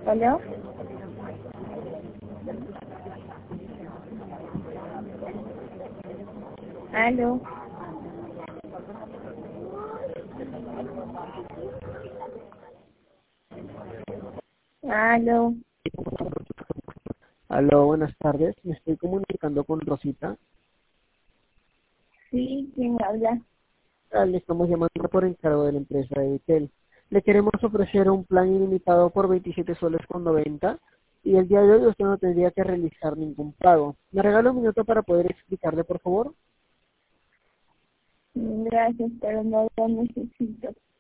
¿Aló? ¿Aló? ¿Aló? Aló, buenas tardes. Me estoy comunicando con Rosita. Sí, ¿quién habla? Le estamos llamando por encargo de la empresa de Vitel. Le queremos ofrecer un plan ilimitado por 27 soles con 90 y el día de hoy usted no tendría que realizar ningún pago. ¿Me regala un minuto para poder explicarle, por favor? Gracias, pero no lo necesito.